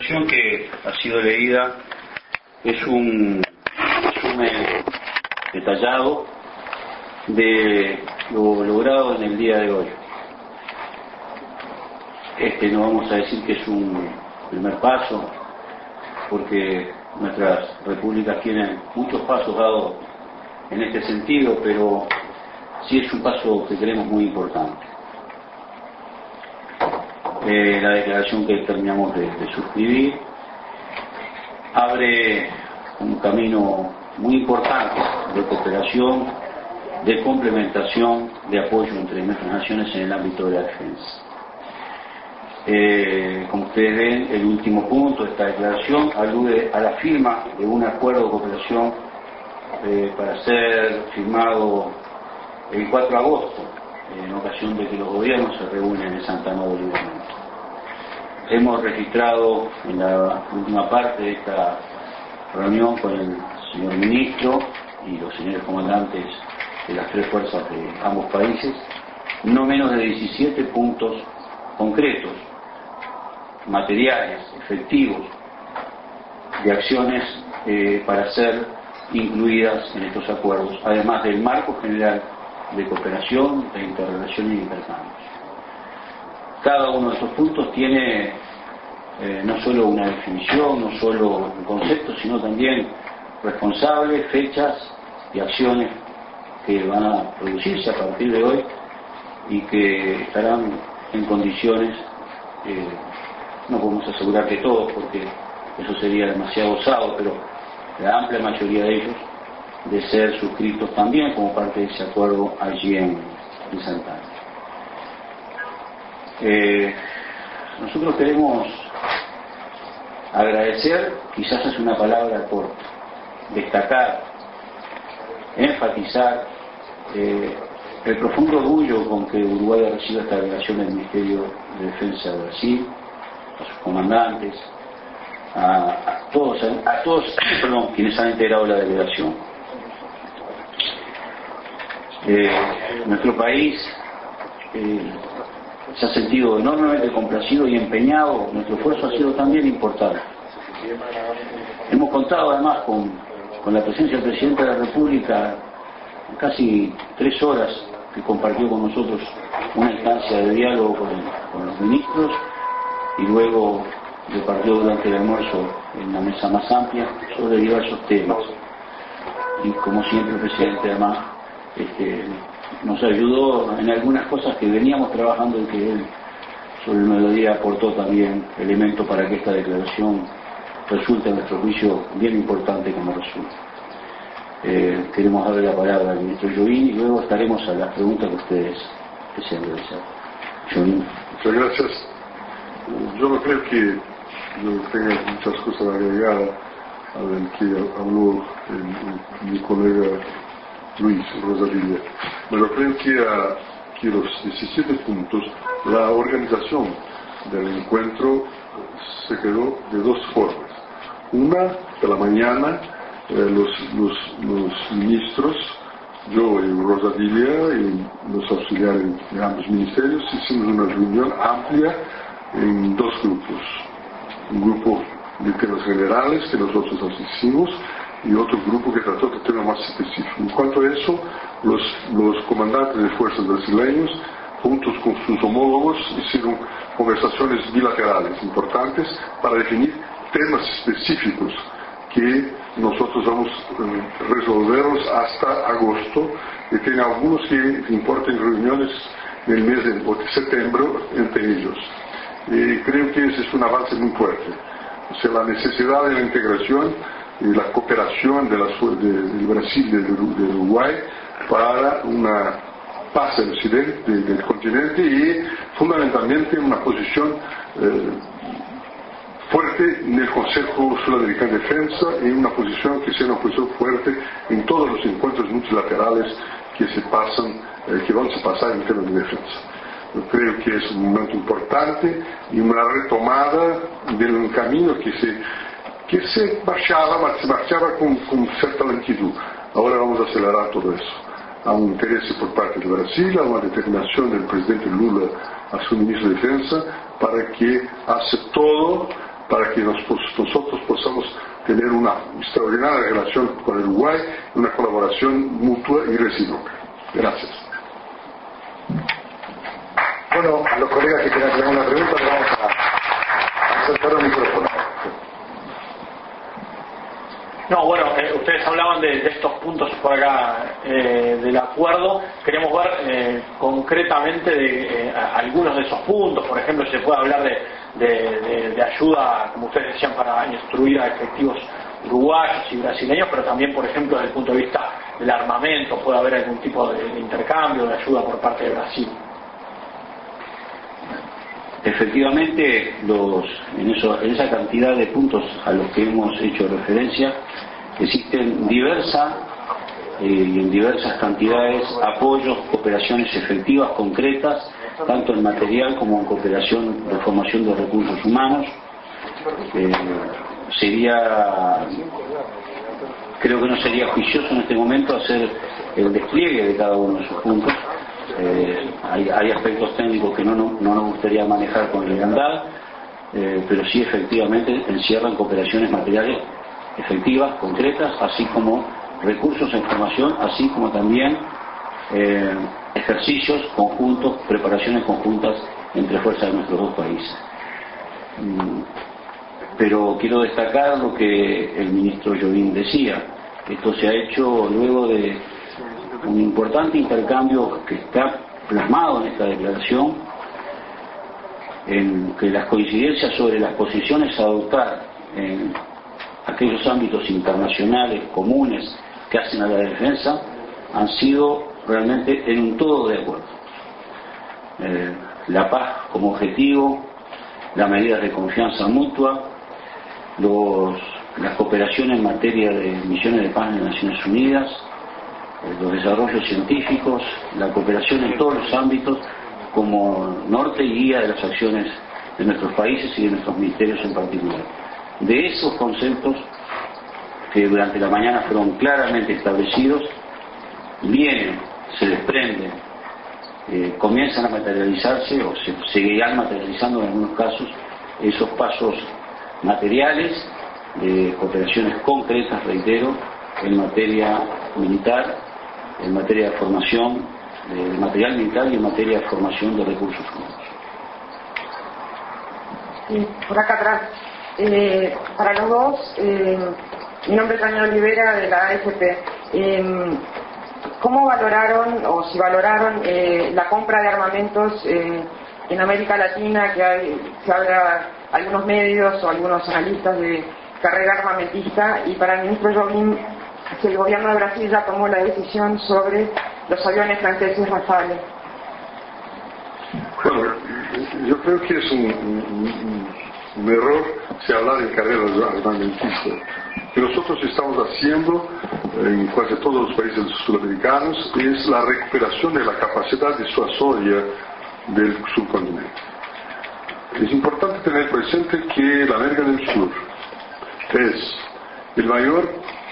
Que ha sido leída es un resumen detallado de lo logrado en el día de hoy. No vamos a decir que es un primer paso, porque nuestras repúblicas tienen muchos pasos dados en este sentido, pero sí es un paso que creemos muy importante. La declaración que terminamos de suscribir abre un camino muy importante de cooperación, de complementación, de apoyo entre nuestras naciones en el ámbito de la defensa. Como ustedes ven, el último punto de esta declaración alude a la firma de un acuerdo de cooperación para ser firmado el 4 de agosto, en ocasión de que los gobiernos se reúnen en Santa María de Libramento. Hemos registrado en la última parte de esta reunión con el señor ministro y los señores comandantes de las tres fuerzas de ambos países no menos de 17 puntos concretos, materiales, efectivos, de acciones para ser incluidas en estos acuerdos, además del marco general de cooperación, de interrelación y intercambios. Cada uno de estos puntos tiene no solo una definición, no solo un concepto, sino también responsables, fechas y acciones que van a producirse a partir de hoy y que estarán en condiciones, no podemos asegurar que todos, porque eso sería demasiado osado, pero la amplia mayoría de ellos, de ser suscritos también como parte de ese acuerdo allí en Santa Ana. Nosotros queremos agradecer, quizás es una palabra corta, destacar, enfatizar el profundo orgullo con que Uruguay ha recibido esta delegación del Ministerio de Defensa de Brasil, a sus comandantes, a todos quienes han integrado la delegación. Nuestro país se ha sentido enormemente complacido y empeñado. Nuestro esfuerzo ha sido también importante. Hemos contado además con la presencia del presidente de la República, casi 3 horas que compartió con nosotros una instancia de diálogo con los ministros, y luego departió durante el almuerzo en la mesa más amplia sobre diversos temas. Y como siempre el presidente además nos ayudó en algunas cosas que veníamos trabajando y que él sobre el mediodía aportó también elementos para que esta declaración resulte a nuestro juicio bien importante como resulta. Queremos darle la palabra al ministro Jovin y luego estaremos a las preguntas que ustedes desean realizar. Jovin. Muchas gracias. Yo no creo que yo tenga muchas cosas a agregar a lo que habló mi colega Luis Rosadilla, pero creo que los 17 puntos, la organización del encuentro se quedó de dos formas. Una, de la mañana, los ministros, yo y Rosadilla y los auxiliares de ambos ministerios, hicimos una reunión amplia en 2 grupos. Un grupo de temas generales que nosotros asistimos y otro grupo que trató de temas más específicos. En cuanto a eso, los comandantes de fuerzas brasileños, juntos con sus homólogos, hicieron conversaciones bilaterales importantes para definir temas específicos que nosotros vamos a resolverlos hasta agosto, y tiene algunos que importan reuniones en el mes de septiembre entre ellos. Creo que ese es un avance muy fuerte. O sea, la necesidad de la integración y la cooperación del Brasil y del Uruguay para una paz en el occidente del continente, y fundamentalmente una posición fuerte en el Consejo Sudamericano de Defensa, y una posición que sea una posición fuerte en todos los encuentros multilaterales que van a pasar en temas de defensa. Yo creo que es un momento importante y una retomada de un camino que se marchaba con cierta lentitud. Ahora vamos a acelerar todo eso. Há un interés por parte de Brasil, há una determinación del presidente Lula a su ministro de Defensa para que hace todo para que nosotros podamos tener una extraordinaria relación con el Uruguay, una colaboración mutua y recíproca. Gracias. Bueno, a los colegas que quieran hacer una pregunta, le vamos a acercar el micrófono. No, bueno, ustedes hablaban de estos puntos por acá del acuerdo. Queremos ver concretamente algunos de esos puntos. Por ejemplo, se puede hablar de ayuda, como ustedes decían, para instruir a efectivos uruguayos y brasileños, pero también, por ejemplo, desde el punto de vista del armamento, puede haber algún tipo de intercambio, de ayuda por parte de Brasil. Efectivamente, en esa cantidad de puntos a los que hemos hecho referencia, existen en diversas cantidades apoyos, cooperaciones efectivas, concretas, tanto en material como en cooperación de formación de recursos humanos. Creo que no sería juicioso en este momento hacer el despliegue de cada uno de esos puntos. Hay aspectos técnicos que no nos gustaría manejar con legalidad, pero sí efectivamente encierran cooperaciones materiales efectivas, concretas, así como recursos en formación, así como también ejercicios conjuntos, preparaciones conjuntas entre fuerzas de nuestros dos países. Pero quiero destacar lo que el ministro Jobim decía. Esto se ha hecho luego de un importante intercambio que está plasmado en esta declaración, en que las coincidencias sobre las posiciones a adoptar en aquellos ámbitos internacionales comunes que hacen a la defensa han sido realmente en un todo de acuerdo. La paz como objetivo, las medidas de confianza mutua, las cooperaciones en materia de misiones de paz en las Naciones Unidas, los desarrollos científicos, la cooperación en todos los ámbitos como norte y guía de las acciones de nuestros países y de nuestros ministerios en particular. De esos conceptos que durante la mañana fueron claramente establecidos, se desprenden, comienzan a materializarse o se seguirán materializando en algunos casos esos pasos materiales de cooperaciones concretas, reitero, en materia militar, en materia de formación de material militar y en materia de formación de recursos humanos. Por acá atrás, para los dos, mi nombre es Daniel Olivera de la AFP. ¿Cómo valoraron, o si valoraron, la compra de armamentos en América Latina, se habla algunos medios o algunos analistas de carrera armamentista, y para el ministro Jobim, si el gobierno de Brasil ya tomó la decisión sobre los aviones franceses Rafale? Bueno, yo creo que es un error si hablar en carreras armamentistas. Lo que nosotros estamos haciendo en casi todos los países sudamericanos es la recuperación de la capacidad disuasoria del subcontinente. Es importante tener presente que la América del Sur es el mayor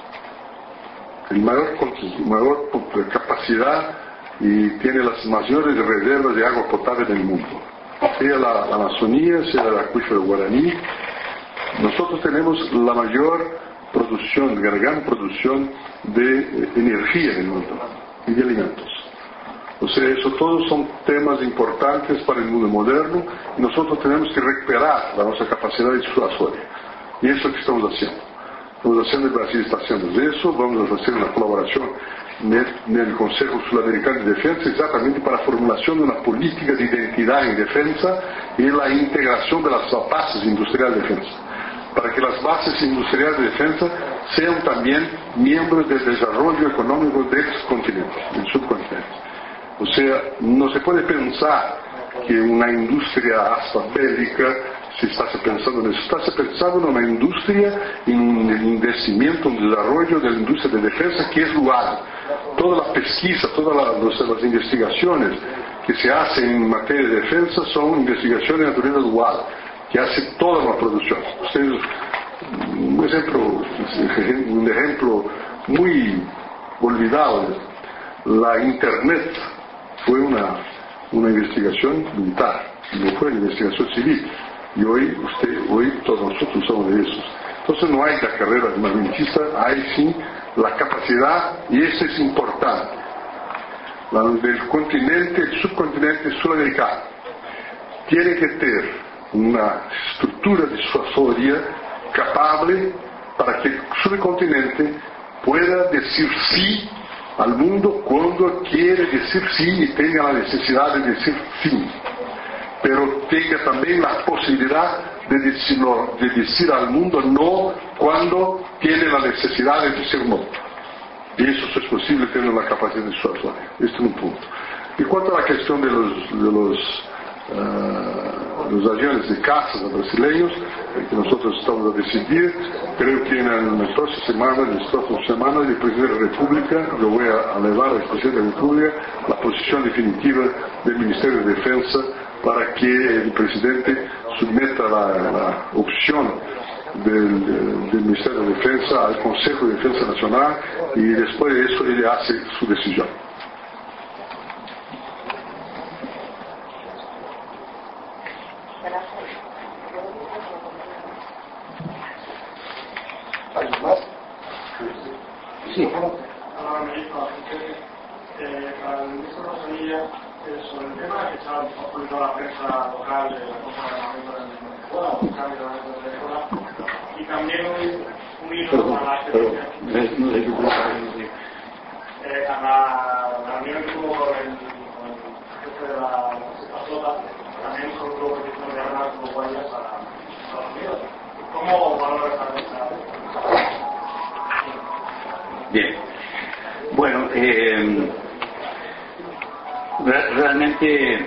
capacidad y tiene las mayores reservas de agua potable del mundo, sea la Amazonía, sea el acuífero guaraní. Nosotros tenemos la mayor producción, la gran producción de energía en el mundo y de alimentos. O sea, eso todos son temas importantes para el mundo moderno, y nosotros tenemos que recuperar nuestra capacidad disuasoria, y eso es lo que estamos haciendo. El Brasil está haciendo eso. Vamos a hacer una colaboración en el Consejo Sudamericano de Defensa exactamente para la formulación de una política de identidad en defensa y la integración de las bases industriales de defensa, para que las bases industriales de defensa sean también miembros del desarrollo económico del continente, del subcontinente. O sea, no se puede pensar que una industria hasta bélica se está pensando en eso. Está pensando en una industria, en un investimento, un desarrollo de la industria de defensa que es dual. Toda la pesquisa, todas las investigaciones que se hacen en materia de defensa son investigaciones de naturaleza dual, que hace toda la producción. Ustedes, un ejemplo muy olvidado, la Internet fue una investigación militar, no fue una investigación civil. y hoy todos nosotros somos de esos. Entonces no hay la carrera armamentista, hay sí la capacidad, y eso es importante, del continente, el subcontinente sudamericano tiene que tener una estructura disuasoria capaz para que el subcontinente pueda decir sí al mundo cuando quiere decir sí y tenga la necesidad de decir sí, pero tenga también la posibilidad de decir al mundo no cuando tiene la necesidad de decir no. Y eso es posible tener la capacidad disuasoria. Este es un punto. Y cuanto a la cuestión de los aviones de caza brasileños, que nosotros estamos a decidir, creo que en las próximas semanas el Presidente de la República, yo voy a elevar al Presidente de la República la posición definitiva del Ministerio de Defensa para que el Presidente someta la opción del Ministerio de Defensa al Consejo de Defensa Nacional, y después de eso él hace su decisión. ¿Alguien más? Sí. Ahora ministro, para el ministro Rosalía, sobre el tema que se ha publicado la prensa local de la compra de armamento en Venezuela, o cambio de armamento en Venezuela, y también un hilo a la reunión que tuvo con el jefe de la flota, también con un grupo de armas uruguayas a Estados Unidos. ¿Cómo valora esa cosa? Bien. Bueno, realmente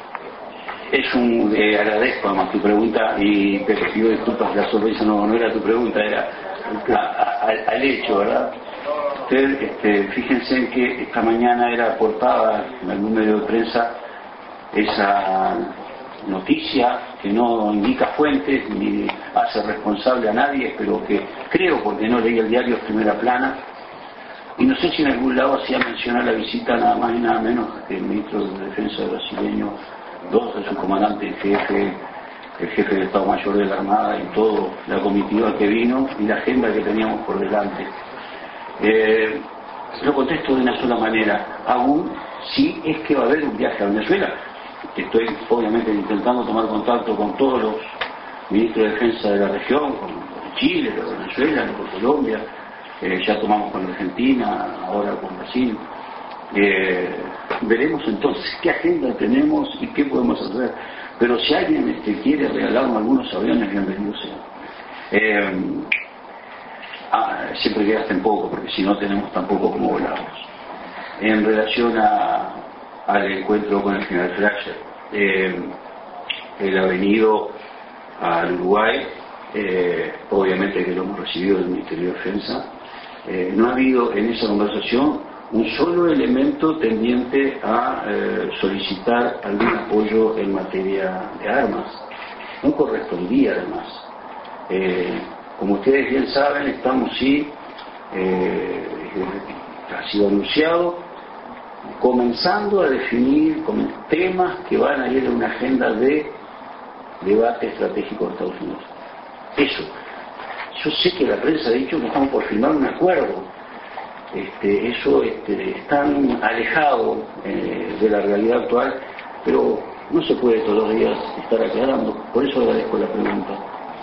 agradezco además tu pregunta, y te pido disculpas, la sorpresa no era tu pregunta, era al hecho, ¿verdad? Ustedes, fíjense en que esta mañana era portada en algún medio de prensa esa noticia que no indica fuentes ni hace responsable a nadie, pero que creo, porque no leí el diario, es primera plana, y no sé si en algún lado hacía mencionar la visita nada más y nada menos que el ministro de Defensa brasileño, dos de su comandante en jefe, el jefe de Estado Mayor de la Armada y toda la comitiva que vino y la agenda que teníamos por delante. Lo contesto de una sola manera: aún sí es que va a haber un viaje a Venezuela. Estoy obviamente intentando tomar contacto con todos los ministros de defensa de la región, con Chile, con Venezuela, con Colombia, ya tomamos con Argentina, ahora con Brasil. Veremos entonces qué agenda tenemos y qué podemos hacer, pero si alguien quiere regalarnos algunos aviones, bienvenido sea. Siempre que gasten poco, porque si no tenemos tampoco como volamos. En relación al encuentro con el general Fleischer, él ha venido al Uruguay, obviamente que lo hemos recibido del Ministerio de Defensa. No ha habido en esa conversación un solo elemento tendiente a solicitar algún apoyo en materia de armas. No correspondía además. Como ustedes bien saben, estamos ha sido anunciado, comenzando a definir temas que van a ir a una agenda de debate estratégico de Estados Unidos. Eso. Yo sé que la prensa ha dicho que estamos por firmar un acuerdo. Eso es tan alejado de la realidad actual, pero no se puede todos los días estar aclarando. Por eso agradezco la pregunta.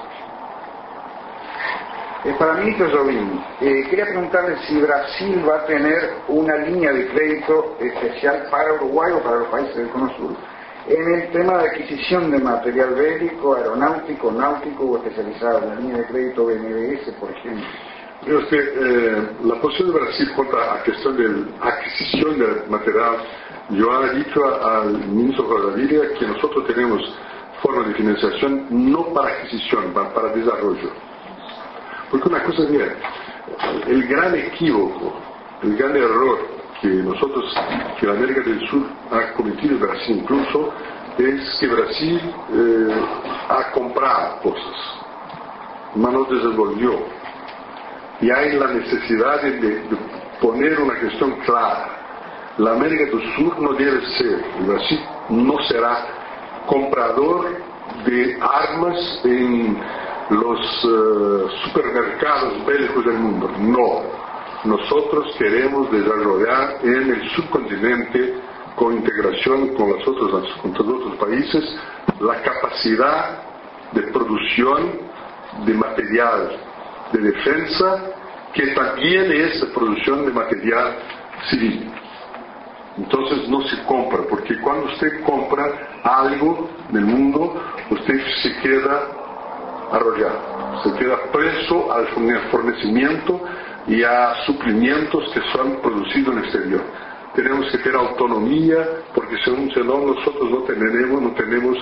Para el ministro Jobim, quería preguntarle si Brasil va a tener una línea de crédito especial para Uruguay o para los países del Cono Sur en el tema de adquisición de material bélico, aeronáutico, náutico o especializado, la línea de crédito BNDES, por ejemplo. La posición de Brasil cuanto a la cuestión de la adquisición de material, yo he dicho al ministro Rodríguez que nosotros tenemos forma de financiación no para adquisición, para desarrollo. Porque una cosa es bien, el gran equívoco, el gran error que la América del Sur ha cometido, Brasil incluso, es que Brasil ha comprado cosas, mas no desenvolvió. Y hay la necesidad de poner una cuestión clara. La América del Sur no debe ser, Brasil no será comprador de armas en los supermercados bélicos del mundo. No, nosotros queremos desarrollar en el subcontinente, con integración con los otros países, la capacidad de producción de material de defensa, que también es producción de material civil. Entonces no se compra, porque cuando usted compra algo del mundo, usted se queda arrollado, se queda preso al fornecimiento y a suplimientos que son producidos en el exterior. Tenemos que tener autonomía, porque si no nosotros no tenemos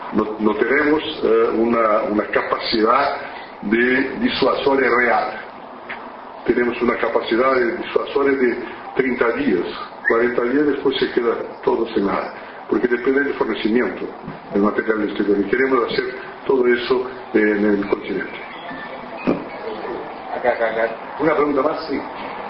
una capacidad de disuasoria real. Tenemos una capacidad de disuasoria de 30 días, 40 días, después se queda todo sin nada, porque depende del fornecimiento del material exterior, y queremos hacer todo eso en el continente. Acá. Una pregunta más, sí.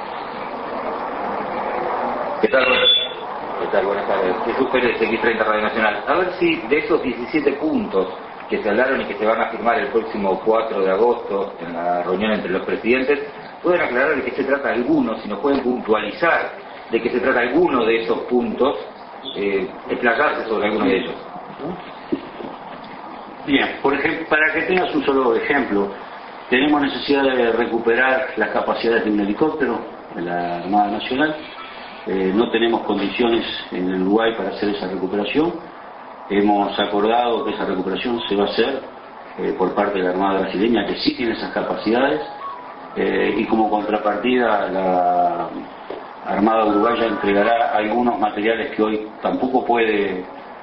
¿Qué tal? Buenas tardes. Jesús Pérez, X30 Radio Nacional. A ver si de esos 17 puntos que se hablaron y que se van a firmar el próximo 4 de agosto en la reunión entre los presidentes, pueden aclarar de qué se trata alguno, si nos pueden puntualizar de qué se trata alguno de esos puntos, explayarse sobre alguno de ellos. Bien, por ejemplo, para que tengas un solo ejemplo, tenemos necesidad de recuperar las capacidades de un helicóptero de la Armada Nacional. No tenemos condiciones en el Uruguay para hacer esa recuperación. Hemos acordado que esa recuperación se va a hacer por parte de la Armada brasileña, que sí tiene esas capacidades, y como contrapartida la Armada uruguaya entregará algunos materiales que hoy tampoco puede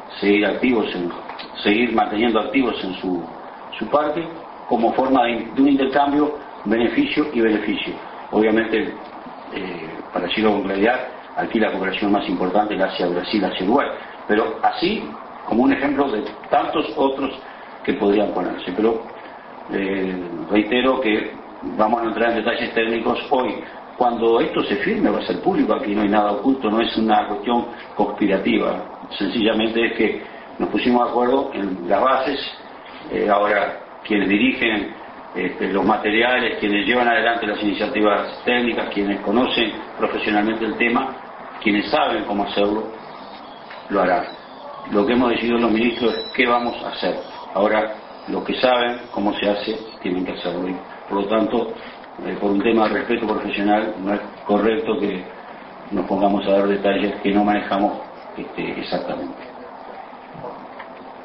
seguir manteniendo activos en su parque, como forma de un intercambio beneficio y beneficio. Obviamente, para decirlo con claridad, aquí la cooperación más importante la hacia Brasil, hacia Uruguay, pero así como un ejemplo de tantos otros que podrían ponerse. Pero reitero que vamos a entrar en detalles técnicos hoy. Cuando esto se firme va a ser público, aquí no hay nada oculto, no es una cuestión conspirativa, sencillamente es que nos pusimos de acuerdo en las bases. Ahora quienes dirigen los materiales, quienes llevan adelante las iniciativas técnicas, quienes conocen profesionalmente el tema, quienes saben cómo hacerlo, lo harán. Lo que hemos decidido los ministros es qué vamos a hacer. Ahora, los que saben cómo se hace, tienen que hacerlo. Y, por lo tanto, por un tema de respeto profesional, no es correcto que nos pongamos a dar detalles que no manejamos exactamente.